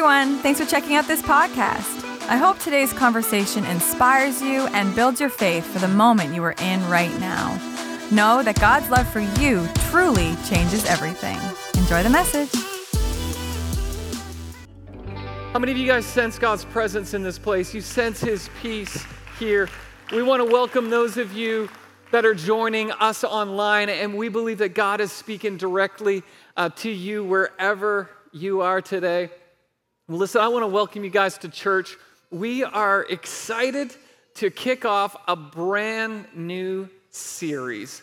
everyone. Thanks for checking out this podcast. I hope today's conversation inspires you and builds your faith for the moment you are in right now. Know that God's love for you truly changes everything. Enjoy the message. How many of you guys sense God's presence in this place? You sense His peace here. We want to welcome those of you that are joining us online, and we believe that God is speaking directly to you wherever you are today. Well, listen, I want to welcome you guys to church. We are excited to kick off a brand new series,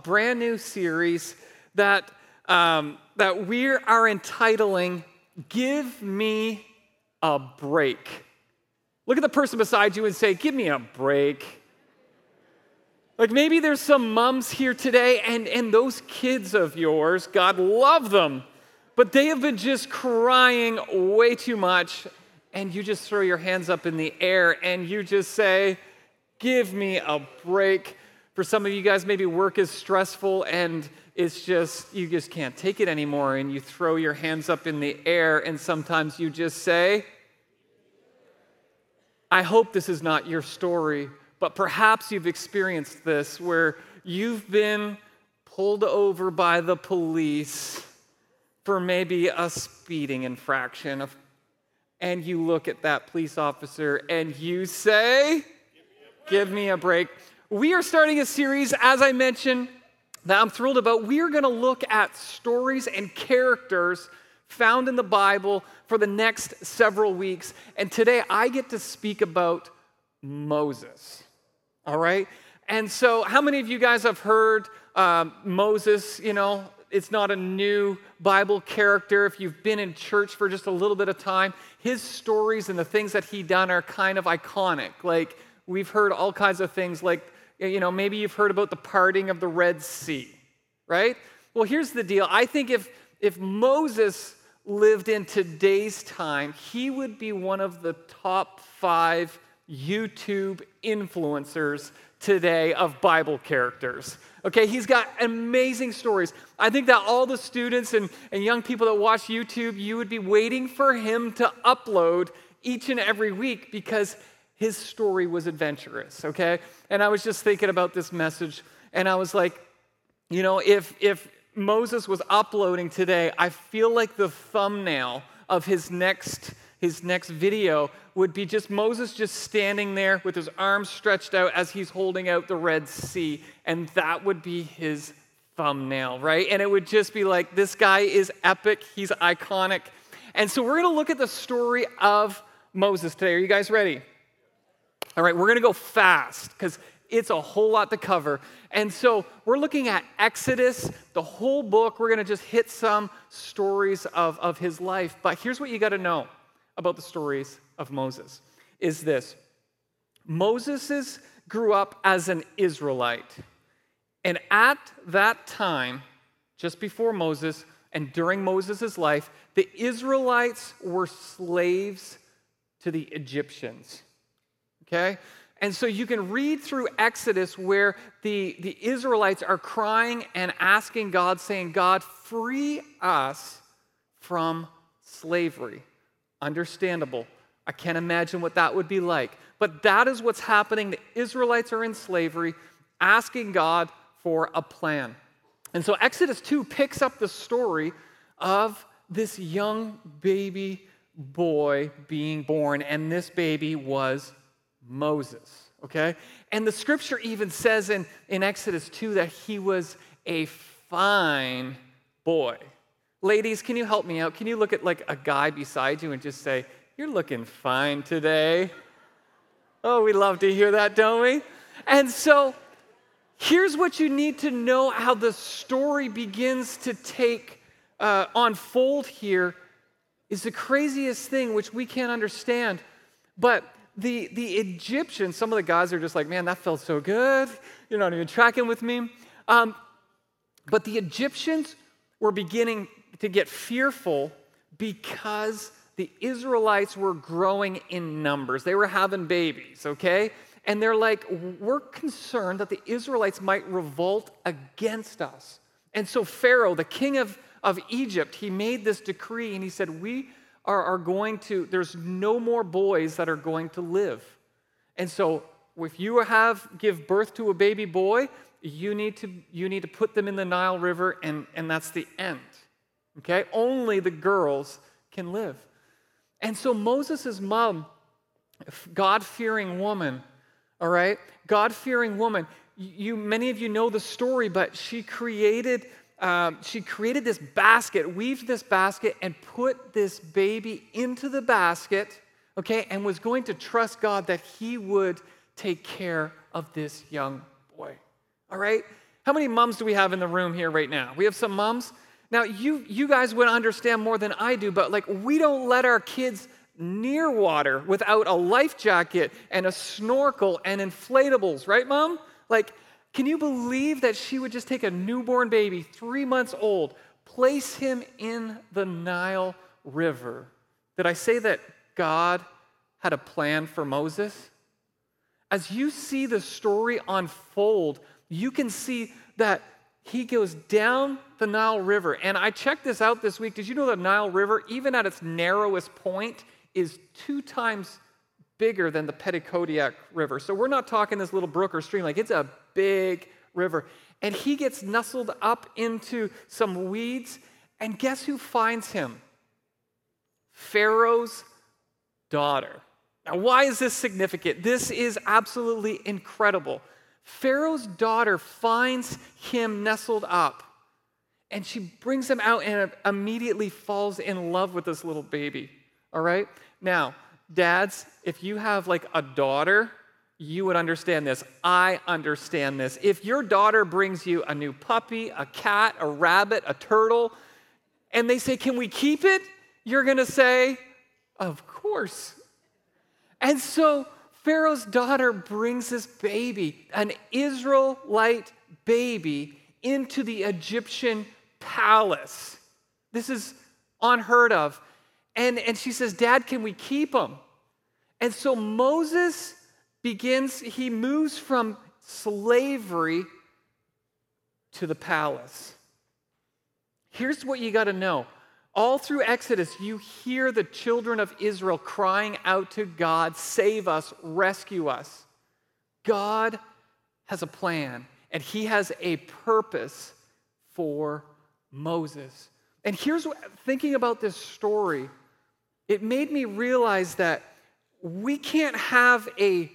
that we are entitling "Give Me a Break." Look at the person beside you and say, "Give me a break." Like maybe there's some moms here today and those kids of yours, God love them, but they have been just crying way too much, and you just throw your hands up in the air and you just say, "Give me a break." For some of you guys, maybe work is stressful and it's just, you just can't take it anymore, and you throw your hands up in the air, and sometimes you just say, I hope this is not your story, but perhaps you've experienced this where you've been pulled over by the police for maybe a speeding infraction, and you look at that police officer and you say, "Give me a break." We are starting a series, as I mentioned, that I'm thrilled about. We are going to look at stories and characters found in the Bible for the next several weeks. And today I get to speak about Moses. All right? And so how many of you guys have heard Moses? You know, it's not a new Bible character. If you've been in church for just a little bit of time, his stories and the things that he done are kind of iconic. Like, we've heard all kinds of things like, you know, maybe you've heard about the parting of the Red Sea, right? Well, here's the deal. I think if Moses lived in today's time, he would be one of the top 5 YouTube influencers today of Bible characters. Okay, he's got amazing stories. I think that all the students and young people that watch YouTube, you would be waiting for him to upload each and every week because his story was adventurous, okay? And I was just thinking about this message, and I was like, you know, if Moses was uploading today, I feel like the thumbnail of his next video would be just Moses just standing there with his arms stretched out as he's holding out the Red Sea, and that would be his thumbnail, right? And it would just be like, this guy is epic, he's iconic. And so we're going to look at the story of Moses today. Are you guys ready? All right, we're going to go fast because it's a whole lot to cover. And so we're looking at Exodus, the whole book. We're going to just hit some stories of his life. But here's what you got to know about the stories of Moses, is this. Moses grew up as an Israelite. And at that time, just before Moses and during Moses' life, the Israelites were slaves to the Egyptians. Okay? And so you can read through Exodus where the Israelites are crying and asking God, saying, "God, free us from slavery." Understandable. I can't imagine what that would be like. But that is what's happening. The Israelites are in slavery, asking God for a plan. And so Exodus 2 picks up the story of this young baby boy being born, and this baby was Moses, okay? And the scripture even says in Exodus 2 that he was a fine boy. Ladies, can you help me out? Can you look at like a guy beside you and just say, "You're looking fine today"? Oh, we love to hear that, don't we? And so here's what you need to know how the story begins to unfold here is the craziest thing, which we can't understand. But the Egyptians, some of the guys are just like, "Man, that felt so good. You're not even tracking with me." But the Egyptians were beginning to get fearful because the Israelites were growing in numbers. They were having babies, okay? And they're like, we're concerned that the Israelites might revolt against us. And so Pharaoh, the king of Egypt, he made this decree and he said, we there's no more boys that are going to live. And so if you give birth to a baby boy, you need to put them in the Nile River, and that's the end. Okay? Only the girls can live. And so Moses' mom, God-fearing woman, all right? God-fearing woman. Many of you know the story, but she created this basket, weaved this basket, and put this baby into the basket, okay, and was going to trust God that he would take care of this young boy. All right? How many moms do we have in the room here right now? We have some moms. Now, you guys would understand more than I do, but we don't let our kids near water without a life jacket and a snorkel and inflatables, right, Mom? Can you believe that she would just take a newborn baby, 3 months old, place him in the Nile River? Did I say that God had a plan for Moses? As you see the story unfold, you can see that he goes down the Nile River. And I checked this out this week. Did you know the Nile River, even at its narrowest point, is 2 times bigger than the Petitcodiac River? So we're not talking this little brook or stream. It's a big river. And he gets nestled up into some weeds. And guess who finds him? Pharaoh's daughter. Now, why is this significant? This is absolutely incredible. Pharaoh's daughter finds him nestled up, and she brings him out and immediately falls in love with this little baby. All right? Now, dads, if you have a daughter, you would understand this. I understand this. If your daughter brings you a new puppy, a cat, a rabbit, a turtle, and they say, "Can we keep it?" You're going to say, "Of course." And so Pharaoh's daughter brings this baby, an Israelite baby, into the Egyptian palace. This is unheard of. And she says, "Dad, can we keep him?" And so Moses he moves from slavery to the palace. Here's what you got to know. All through Exodus, you hear the children of Israel crying out to God, "Save us, rescue us." God has a plan, and he has a purpose for Moses. And thinking about this story, it made me realize that we can't have a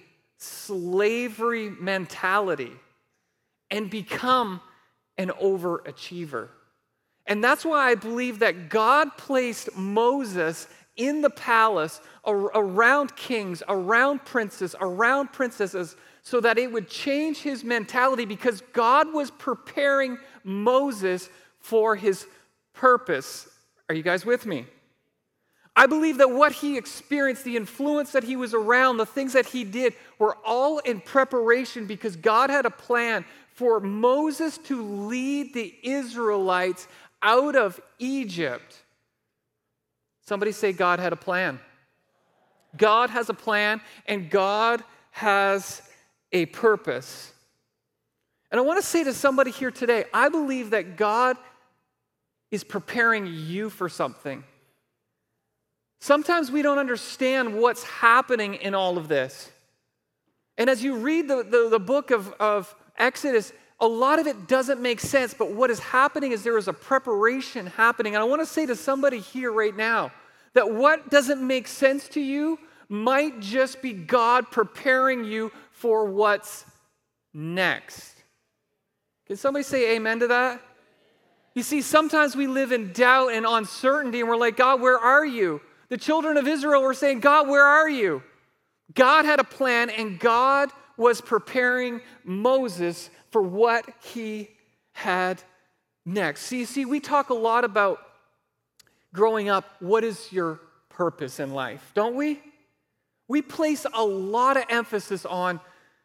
slavery mentality and become an overachiever. And that's why I believe that God placed Moses in the palace around kings, around princes, around princesses, so that it would change his mentality, because God was preparing Moses for his purpose. Are you guys with me? I believe that what he experienced, the influence that he was around, the things that he did, were all in preparation because God had a plan for Moses to lead the Israelites out of Egypt. Somebody say, God had a plan. God has a plan, and God has a purpose. And I want to say to somebody here today, I believe that God is preparing you for something. Sometimes we don't understand what's happening in all of this. And as you read the book of Exodus, a lot of it doesn't make sense, but what is happening is there is a preparation happening. And I want to say to somebody here right now that what doesn't make sense to you might just be God preparing you for what's next. Can somebody say amen to that? You see, sometimes we live in doubt and uncertainty, and we're like, "God, where are you?" The children of Israel were saying, "God, where are you?" God had a plan, and God was preparing Moses for what he had next. See, we talk a lot about growing up, what is your purpose in life, don't we? We place a lot of emphasis on,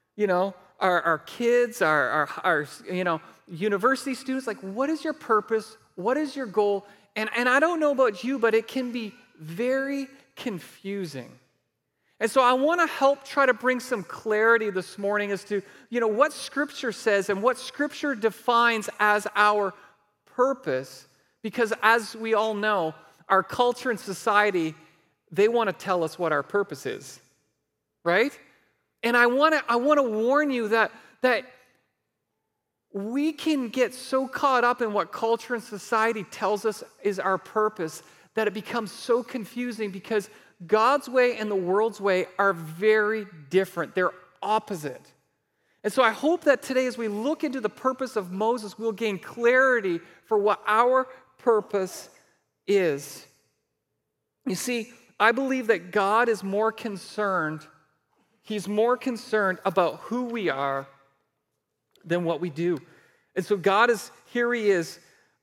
our kids, our university students, what is your purpose? What is your goal? And I don't know about you, but it can be very confusing. And so I want to help try to bring some clarity this morning as to, what Scripture says and what Scripture defines as our purpose. Because as we all know, our culture and society, they want to tell us what our purpose is, right? And I want to warn you that we can get so caught up in what culture and society tells us is our purpose that it becomes so confusing, because God's way and the world's way are very different. They're opposite. And so I hope that today, as we look into the purpose of Moses, we'll gain clarity for what our purpose is. You see, I believe that God is more concerned, He's more concerned about who we are than what we do. And so here he is.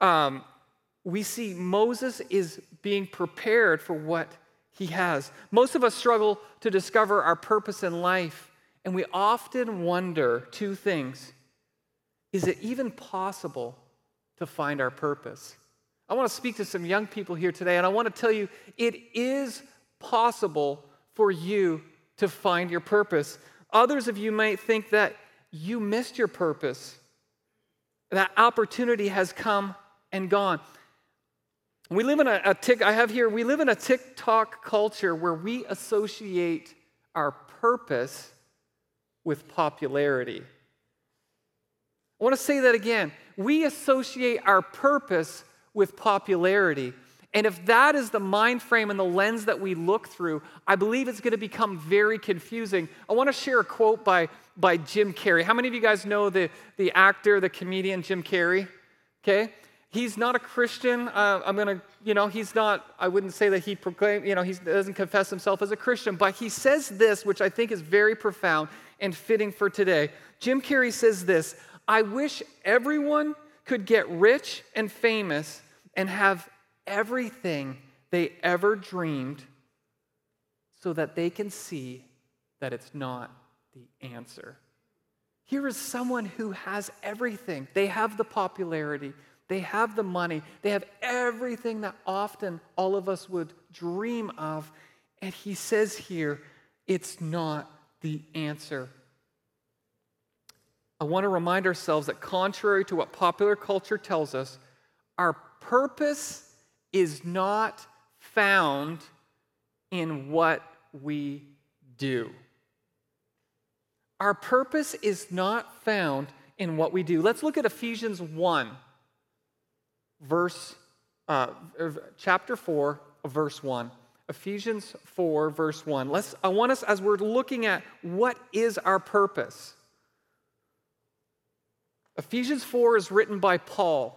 We see Moses is being prepared for what he has. Most of us struggle to discover our purpose in life, and we often wonder two things. Is it even possible to find our purpose? I want to speak to some young people here today, and I want to tell you it is possible for you to find your purpose. Others of you might think that you missed your purpose. That opportunity has come and gone. We live in we live in a TikTok culture where we associate our purpose with popularity. I want to say that again. We associate our purpose with popularity. And if that is the mind frame and the lens that we look through, I believe it's going to become very confusing. I want to share a quote by Jim Carrey. How many of you guys know the actor, the comedian Jim Carrey? Okay? He's not a Christian. He's not, I wouldn't say that he he doesn't confess himself as a Christian, but he says this, which I think is very profound and fitting for today. Jim Carrey says this: I wish everyone could get rich and famous and have everything they ever dreamed, so that they can see that it's not the answer. Here is someone who has everything. They have the popularity, they have the money, they have everything that often all of us would dream of, and he says here, it's not the answer. I want to remind ourselves that contrary to what popular culture tells us, our purpose is not found in what we do. Our purpose is not found in what we do. Let's look at Ephesians 1, chapter 4, verse 1. Ephesians 4, verse 1. I want us, as we're looking at what is our purpose. Ephesians 4 is written by Paul.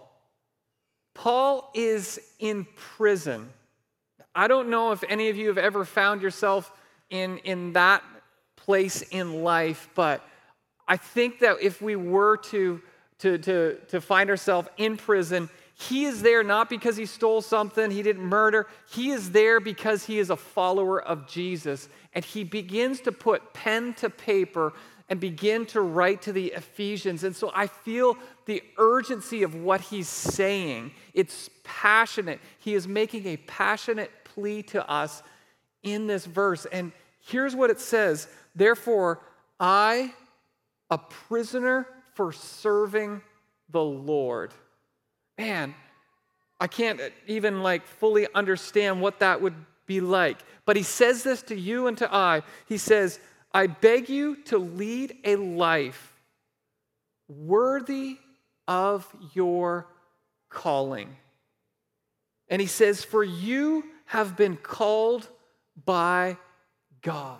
Paul is in prison. I don't know if any of you have ever found yourself in that place in life, but I think that if we were to find ourselves in prison, he is there not because he stole something, he didn't murder. He is there because he is a follower of Jesus, and he begins to put pen to paper and begin to write to the Ephesians. And so I feel the urgency of what he's saying. It's passionate. He is making a passionate plea to us in this verse. And here's what it says: therefore, I, a prisoner for serving the Lord. Man, I can't even fully understand what that would be like. But he says this to you and to I. He says, I beg you to lead a life worthy of your calling. And he says, for you have been called by God.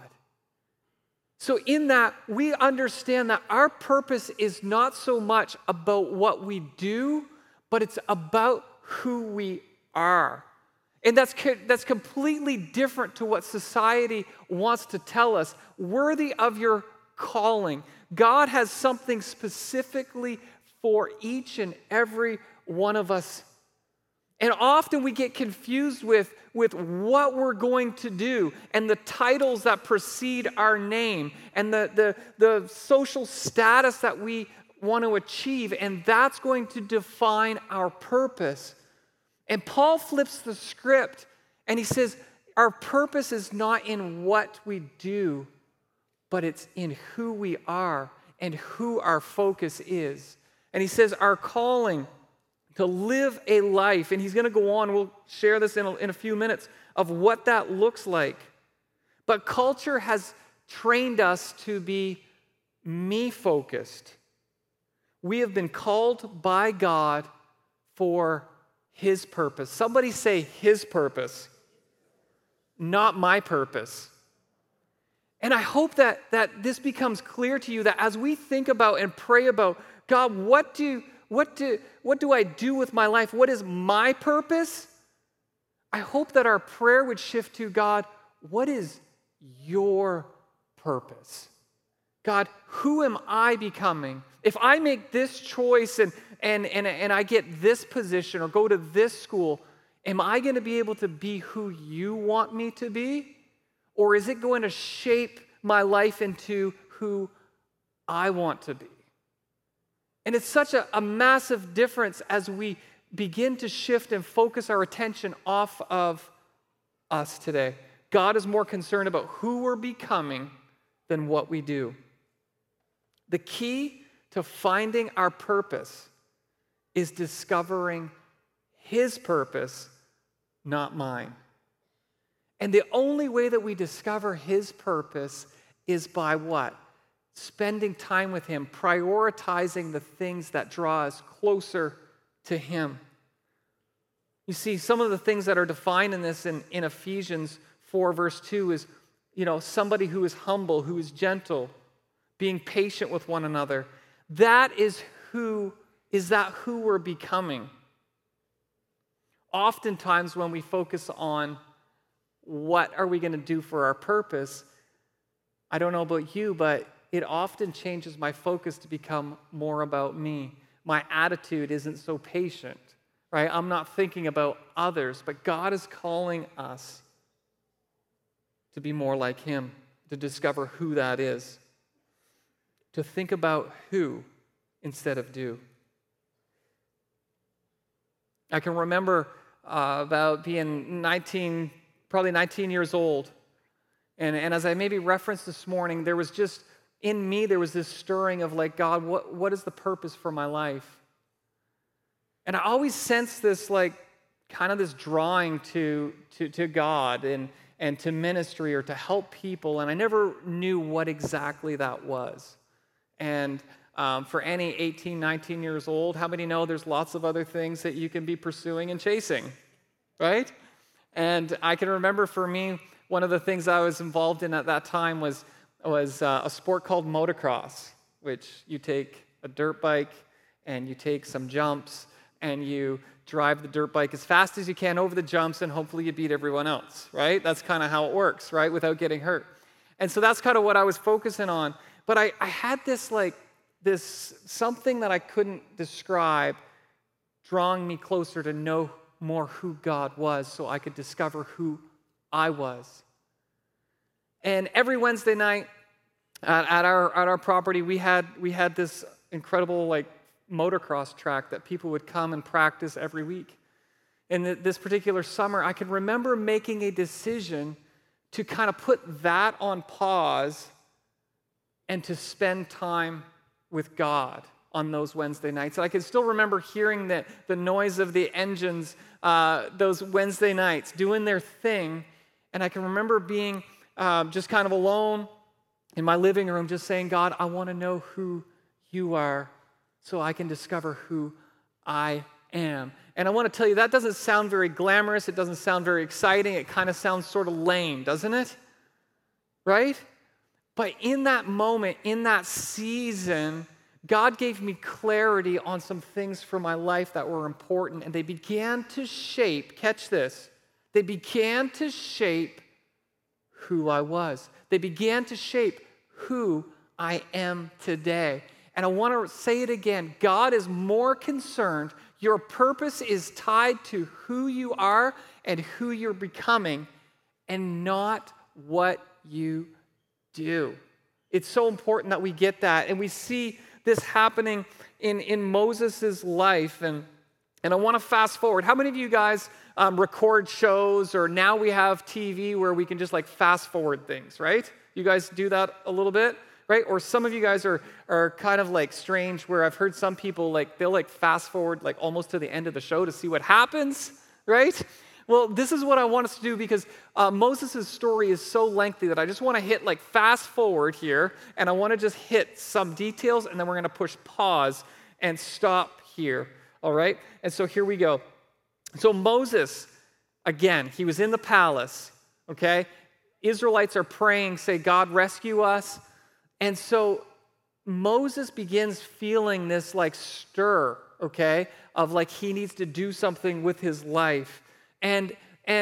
So in that, we understand that our purpose is not so much about what we do, but it's about who we are. And that's completely different to what society wants to tell us. Worthy of your calling. God has something specifically for each and every one of us. And often we get confused with what we're going to do and the titles that precede our name and the social status that we want to achieve, and that's going to define our purpose. And Paul flips the script and he says, our purpose is not in what we do, but it's in who we are and who our focus is. And he says, our calling, to live a life, and he's going to go on, we'll share this in a few minutes, of what that looks like. But culture has trained us to be me-focused. We have been called by God for his purpose. Somebody say his purpose, not my purpose. And I hope that this becomes clear to you, that as we think about and pray about, God, what do I do with my life? What is my purpose? I hope that our prayer would shift to, God, what is your purpose? God, who am I becoming? If I make this choice and I get this position or go to this school, am I going to be able to be who you want me to be? Or is it going to shape my life into who I want to be? And it's such a massive difference as we begin to shift and focus our attention off of us today. God is more concerned about who we're becoming than what we do. The key to finding our purpose is discovering his purpose, not mine. And the only way that we discover his purpose is by what? Spending time with him, prioritizing the things that draw us closer to him. You see, some of the things that are defined in this in Ephesians 4 verse 2 is, somebody who is humble, who is gentle, being patient with one another. Is that who we're becoming? Oftentimes when we focus on what are we going to do for our purpose, I don't know about you, but it often changes my focus to become more about me. My attitude isn't so patient, right? I'm not thinking about others, but God is calling us to be more like him, to discover who that is, to think about who instead of do. I can remember about being probably 19 years old, and as I maybe referenced this morning, there was just, in me, there was this stirring of like, God, what is the purpose for my life? And I always sensed this like, kind of this drawing to God and to ministry or to help people, and I never knew what exactly that was. And for any 18, 19 years old, how many know there's lots of other things that you can be pursuing and chasing, right? And I can remember for me, one of the things I was involved in at that time was a sport called motocross, which you take a dirt bike and you take some jumps and you drive the dirt bike as fast as you can over the jumps and hopefully you beat everyone else, right? That's kind of how it works, right? Without getting hurt. And so that's kind of what I was focusing on. But I had this something that I couldn't describe drawing me closer to know more who God was so I could discover who I was. And every Wednesday night at our property, we had this incredible motocross track that people would come and practice every week. And this particular summer, I can remember making a decision to kind of put that on pause and to spend time with God on those Wednesday nights. And I can still remember hearing the noise of the engines those Wednesday nights, doing their thing. And I can remember being just kind of alone in my living room, just saying, God, I want to know who you are so I can discover who I am. And I want to tell you, that doesn't sound very glamorous. It doesn't sound very exciting. It kind of sounds sort of lame, doesn't it? Right? But in that moment, in that season, God gave me clarity on some things for my life that were important, and they began to shape, catch this, they began to shape who I was. They began to shape who I am today. And I want to say it again, God is more concerned, your purpose is tied to who you are and who you're becoming, and not what you do. It's so important that we get that, and we see this happening in Moses' life, and I want to fast forward. How many of you guys record shows, or now we have TV where we can just fast forward things, right? You guys do that a little bit? right? Or some of you guys are kind of like strange where I've heard some people like, they'll like fast forward like almost to the end of the show to see what happens, right? Well, this is what I want us to do because Moses' story is so lengthy that I just want to hit like fast forward here, and I want to just hit some details, and then we're going to push pause and stop here, all right? And so here we go. So Moses, again, he was in the palace, okay? Israelites are praying, say, God, rescue us. And so Moses begins feeling this like stir, okay, of like he needs to do something with his life. And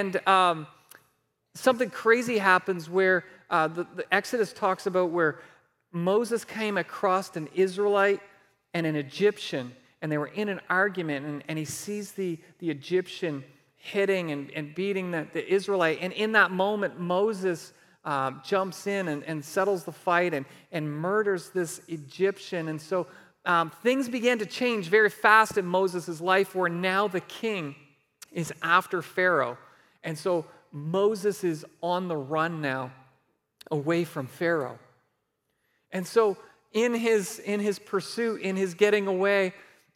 something crazy happens where the Exodus talks about where Moses came across an Israelite and an Egyptian, and they were in an argument, and he sees the Egyptian hitting and beating the Israelite. And in that moment, Moses jumps in and settles the fight and murders this Egyptian. And so things began to change very fast in Moses' life, where now the king is after Pharaoh. And so Moses is on the run now, away from Pharaoh. And so in his pursuit, in his getting away,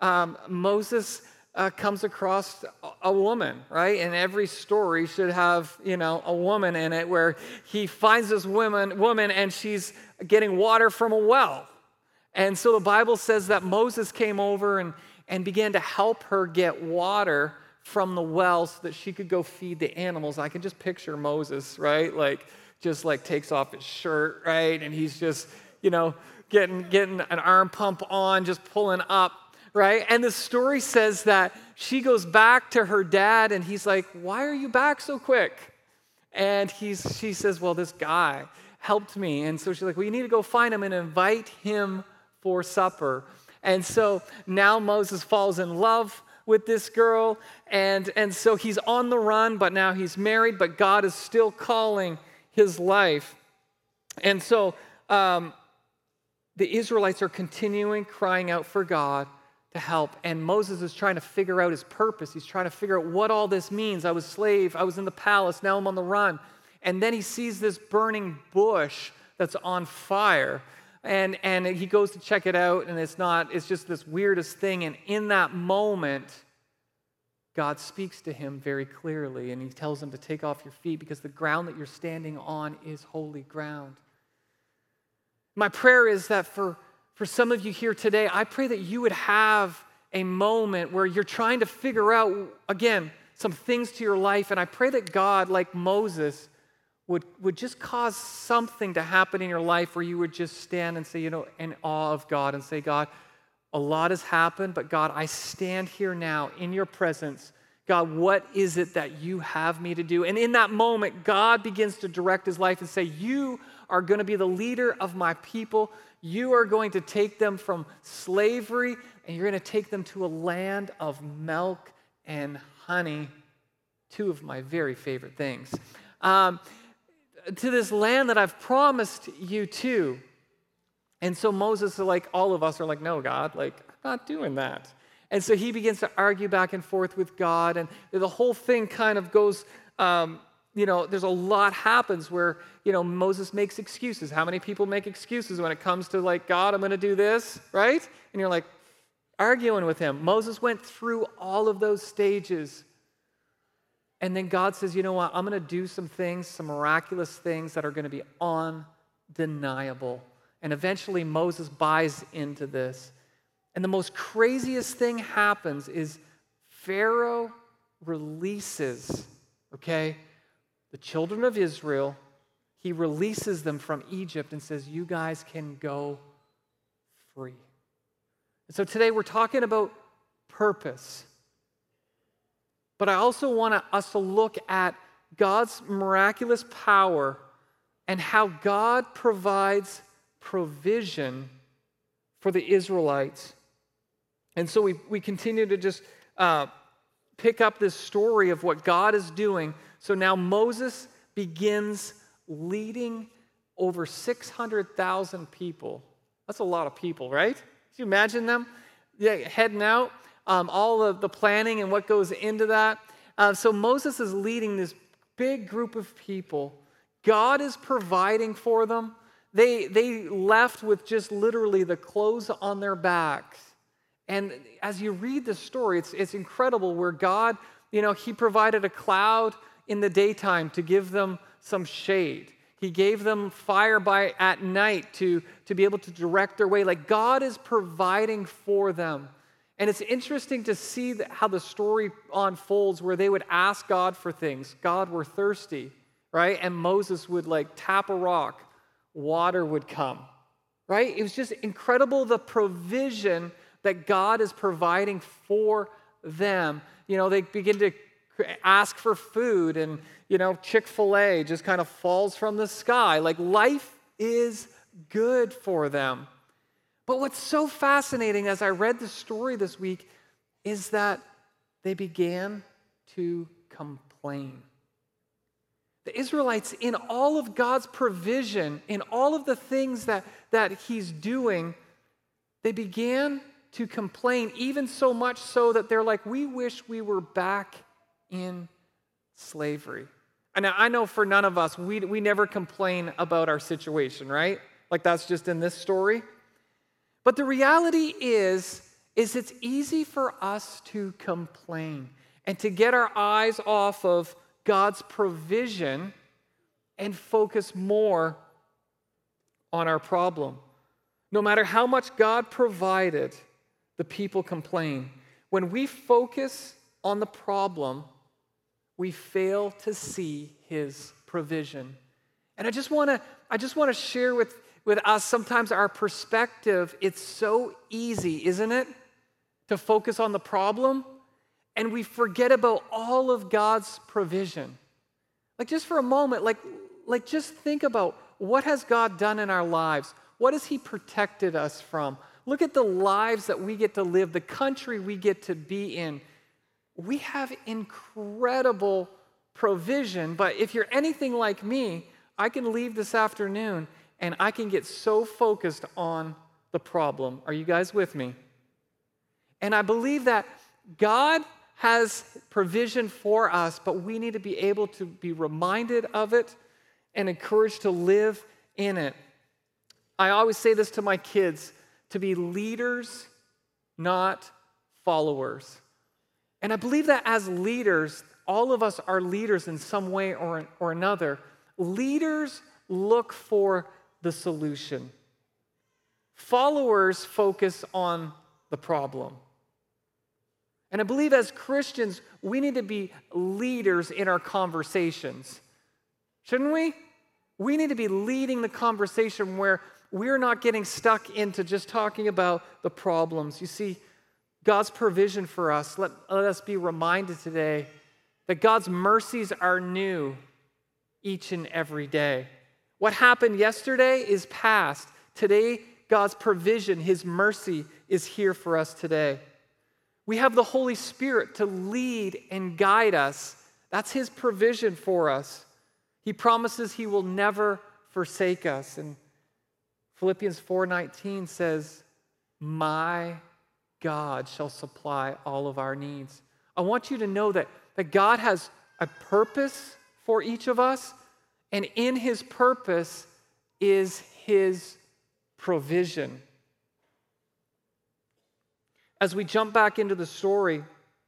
Moses comes across a woman, right? And every story should have, a woman in it, where he finds this woman and she's getting water from a well. And so the Bible says that Moses came over and began to help her get water from the well so that she could go feed the animals. I can just picture Moses, right? Just takes off his shirt, right? And he's just, getting an arm pump on, just pulling up, right? And the story says that she goes back to her dad, and he's like, why are you back so quick? And she says, well, this guy helped me. And so she's like, well, you need to go find him and invite him for supper. And so now Moses falls in love with this girl, and so he's on the run, but now he's married, but God is still calling his life. And so the Israelites are continuing crying out for God to help, and Moses is trying to figure out his purpose. He's trying to figure out what all this means. I was a slave, I was in the palace, now I'm on the run. And then he sees this burning bush that's on fire, and he goes to check it out, and it's just this weirdest thing. And in that moment, God speaks to him very clearly, and he tells him to take off your feet because the ground that you're standing on is holy ground. My prayer is that for some of you here today, I pray that you would have a moment where you're trying to figure out, again, some things to your life, and I pray that God, like Moses, would just cause something to happen in your life where you would just stand and say, in awe of God, and say, God, a lot has happened, but God, I stand here now in your presence. God, what is it that you have me to do? And in that moment, God begins to direct his life and say, you are going to be the leader of my people. You are going to take them from slavery, and you're going to take them to a land of milk and honey, two of my very favorite things. To this land that I've promised you to. And so Moses, like all of us, are like, no, God, I'm not doing that. And so he begins to argue back and forth with God, and the whole thing kind of goes, there's a lot happens where, Moses makes excuses. How many people make excuses when it comes to God, I'm going to do this, right? And you're like arguing with him. Moses went through all of those stages. And then God says, you know what? I'm going to do some things, some miraculous things that are going to be undeniable. And eventually Moses buys into this. And the most craziest thing happens is Pharaoh releases, the children of Israel. He releases them from Egypt and says, you guys can go free. And so today we're talking about purpose. But I also want us to look at God's miraculous power and how God provides provision for the Israelites. And so we continue to just pick up this story of what God is doing. So now Moses begins leading over 600,000 people. That's a lot of people, right? Can you imagine them heading out? All of the planning and what goes into that. So Moses is leading this big group of people. God is providing for them. they left with just literally the clothes on their backs. And as you read the story, it's incredible where God, he provided a cloud in the daytime to give them some shade. He gave them fire at night to be able to direct their way. Like God is providing for them. And it's interesting to see how the story unfolds where they would ask God for things. God, we're thirsty, right? And Moses would tap a rock. Water would come, right? It was just incredible the provision that God is providing for them. They begin to ask for food and, Chick-fil-A just kind of falls from the sky. Life is good for them. But what's so fascinating as I read the story this week is that they began to complain. The Israelites, in all of God's provision, in all of the things that he's doing, they began to complain, even so much so that they're like, we wish we were back in slavery. And I know for none of us, we never complain about our situation, right? That's just in this story. But the reality is it's easy for us to complain and to get our eyes off of God's provision and focus more on our problem. No matter how much God provided, the people complain. When we focus on the problem, we fail to see his provision. And I just want to share with us sometimes our perspective. It's so easy, isn't it, to focus on the problem and we forget about all of God's provision. Just for a moment, just think about what has God done in our lives? What has he protected us from? Look at the lives that we get to live, the country we get to be in. We have incredible provision, but if you're anything like me, I can leave this afternoon and I can get so focused on the problem. Are you guys with me? And I believe that God has provision for us, but we need to be able to be reminded of it and encouraged to live in it. I always say this to my kids, to be leaders, not followers. And I believe that as leaders, all of us are leaders in some way or another. Leaders look for the solution. Followers focus on the problem. And I believe as Christians, we need to be leaders in our conversations. Shouldn't we? We need to be leading the conversation where we're not getting stuck into just talking about the problems. You see, God's provision for us, let us be reminded today that God's mercies are new each and every day. What happened yesterday is past. Today, God's provision, his mercy is here for us today. We have the Holy Spirit to lead and guide us. That's his provision for us. He promises he will never forsake us. And Philippians 4:19 says, my God shall supply all of our needs. I want you to know that God has a purpose for each of us, and in his purpose is his provision. As we jump back into the story,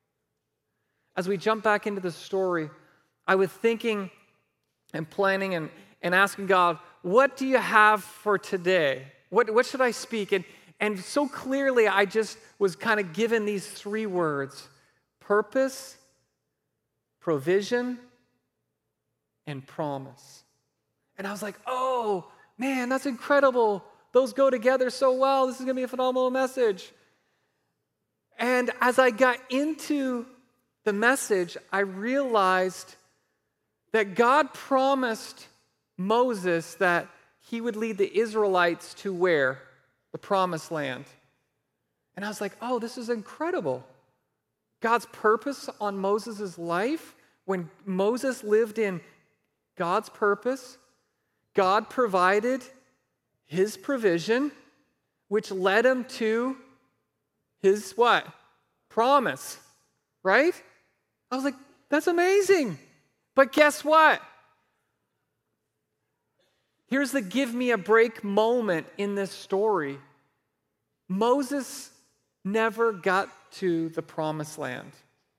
I was thinking and planning and asking God, what do you have for today? What should I speak? And so clearly, I just was kind of given these three words: purpose, provision, and promise. And I was like, oh, man, that's incredible. Those go together so well. This is going to be a phenomenal message. And as I got into the message, I realized that God promised Moses that he would lead the Israelites to where? The promised land. And I was like, oh, this is incredible. God's purpose on Moses' life, when Moses lived in God's purpose, God provided his provision, which led him to his what? Promise, right? I was like, that's amazing. But guess what? Here's the give me a break moment in this story. Moses never got to the promised land.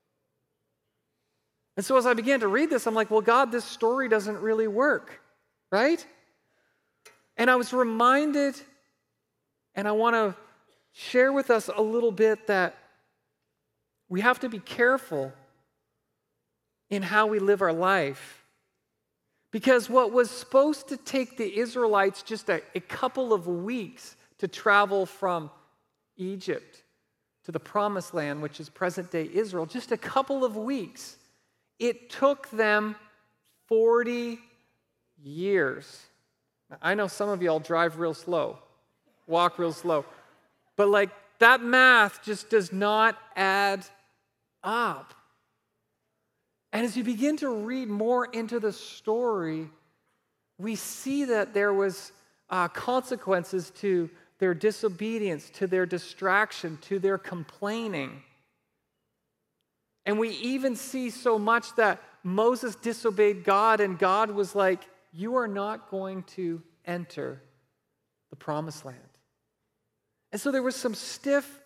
And so as I began to read this, I'm like, well, God, this story doesn't really work, right? And I was reminded, and I want to share with us a little bit that we have to be careful in how we live our life. Because what was supposed to take the Israelites just a couple of weeks to travel from Egypt to the promised land, which is present-day Israel, just a couple of weeks, it took them 40 years. Now, I know some of y'all drive real slow, walk real slow, but like that math just does not add up. And as you begin to read more into the story, we see that there was consequences to their disobedience, to their distraction, to their complaining. And we even see so much that Moses disobeyed God, and God was like, you are not going to enter the promised land. And so there was some stiff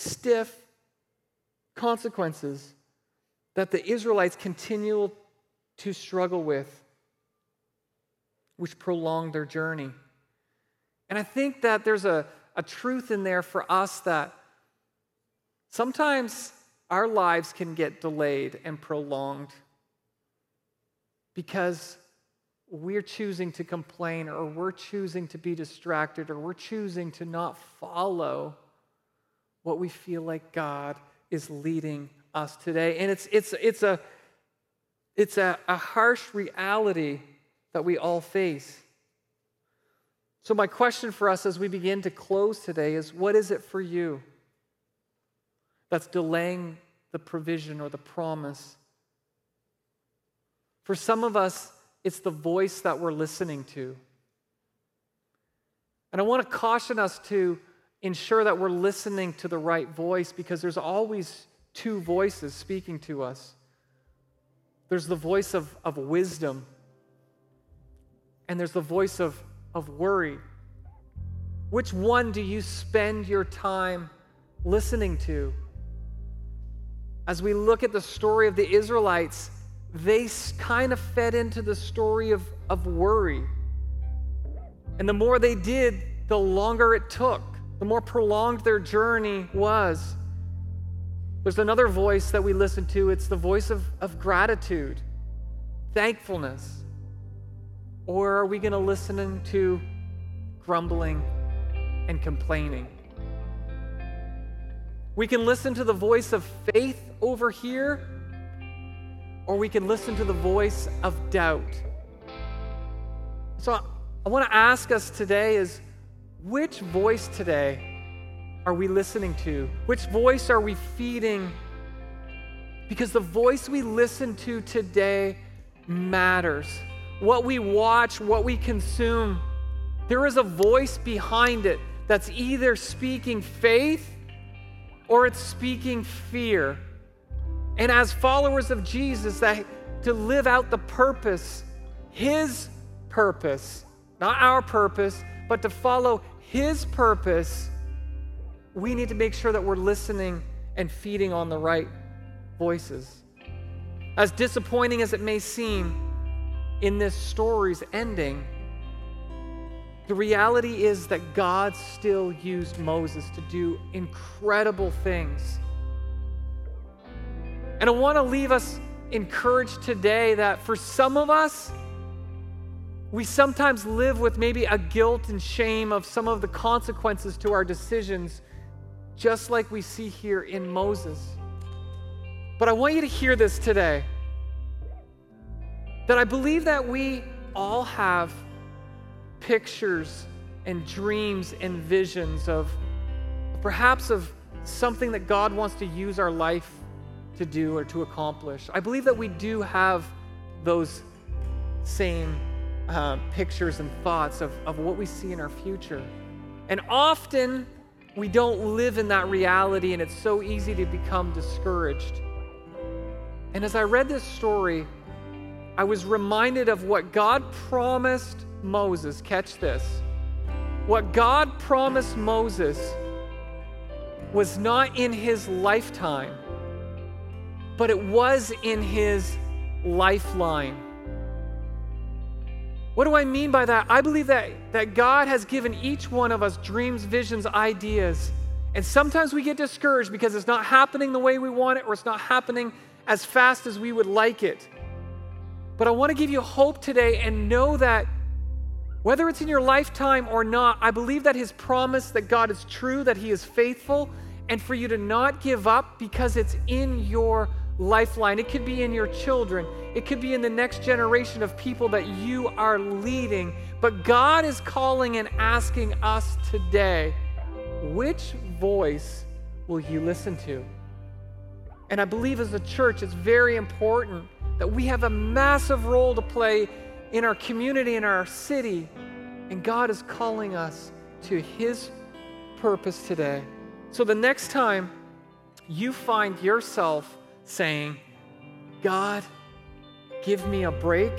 consequences that the Israelites continued to struggle with, which prolonged their journey. And I think that there's a truth in there for us that sometimes our lives can get delayed and prolonged because we're choosing to complain, or we're choosing to be distracted, or we're choosing to not follow what we feel like God is leading us today. And it's a harsh reality that we all face. So my question for us as we begin to close today is, what is it for you that's delaying the provision or the promise? For some of us, it's the voice that we're listening to. And I want to caution us to ensure that we're listening to the right voice, because there's always two voices speaking to us. There's the voice of wisdom, and there's the voice of worry. Which one do you spend your time listening to? As we look at the story of the Israelites, they kind of fed into the story of worry. And the more they did, the longer it took, the more prolonged their journey was. There's another voice that we listen to. It's the voice of gratitude, thankfulness. Or are we going to listen to grumbling and complaining? We can listen to the voice of faith over here, or we can listen to the voice of doubt. So I want to ask us today is, which voice today are we listening to? Which voice are we feeding? Because the voice we listen to today matters. What we watch, what we consume, there is a voice behind it that's either speaking faith or it's speaking fear. And as followers of Jesus, that to live out the purpose, His purpose, not our purpose, but to follow His purpose, we need to make sure that we're listening and feeding on the right voices. As disappointing as it may seem in this story's ending, the reality is that God still used Moses to do incredible things. And I want to leave us encouraged today that for some of us, we sometimes live with maybe a guilt and shame of some of the consequences to our decisions, just like we see here in Moses. But I want you to hear this today, that I believe that we all have pictures and dreams and visions of perhaps of something that God wants to use our life to do or to accomplish. I believe that we do have those same pictures and thoughts of what we see in our future. And often we don't live in that reality, and it's so easy to become discouraged. And as I read this story, I was reminded of what God promised Moses, catch this, what God promised Moses was not in his lifetime, but it was in his lifeline. What do I mean by that? I believe that God has given each one of us dreams, visions, ideas. And sometimes we get discouraged because it's not happening the way we want it, or it's not happening as fast as we would like it. But I want to give you hope today and know that whether it's in your lifetime or not, I believe that his promise that God is true, that he is faithful, and for you to not give up because it's in your lifeline. It could be in your children. It could be in the next generation of people that you are leading. But God is calling and asking us today, which voice will you listen to? And I believe as a church, it's very important that we have a massive role to play in our community, in our city. And God is calling us to his purpose today. So the next time you find yourself saying, God, give me a break,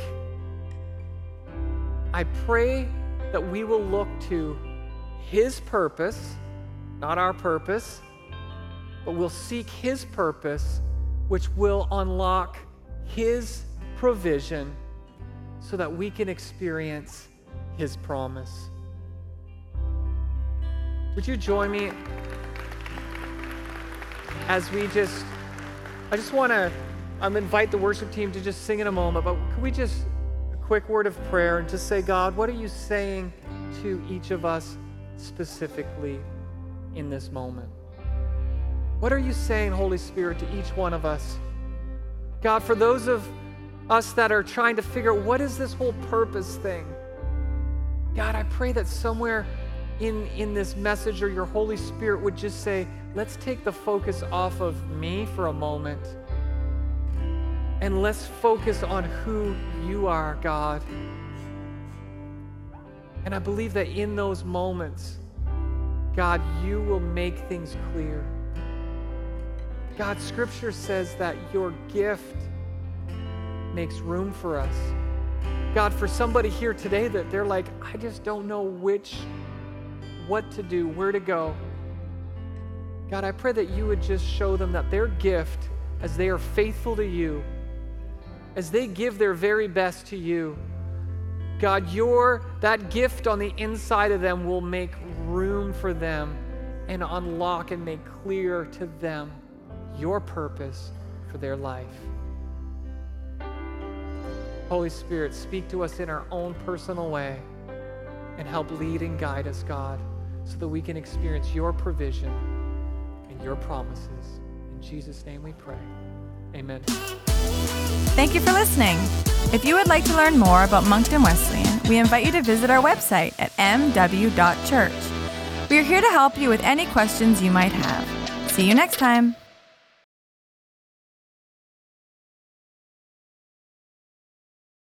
I pray that we will look to his purpose, not our purpose, but we'll seek his purpose, which will unlock his provision so that we can experience his promise. Would you join me as I just want to invite the worship team to just sing in a moment, but could we just a quick word of prayer and just say, God, what are you saying to each of us specifically in this moment? What are you saying, Holy Spirit, to each one of us? God, for those of us that are trying to figure out what is this whole purpose thing, God, I pray that somewhere in this message or your Holy Spirit would just say, let's take the focus off of me for a moment and let's focus on who you are, God. And I believe that in those moments, God, you will make things clear. God, Scripture says that your gift makes room for us. God, for somebody here today that they're like, I just don't know what to do, where to go. God, I pray that you would just show them that their gift, as they are faithful to you, as they give their very best to you, God, that gift on the inside of them will make room for them and unlock and make clear to them your purpose for their life. Holy Spirit, speak to us in our own personal way and help lead and guide us, God, so that we can experience your provision and your promises. In Jesus' name we pray. Amen. Thank you for listening. If you would like to learn more about Moncton Wesleyan, we invite you to visit our website at mw.church. We are here to help you with any questions you might have. See you next time.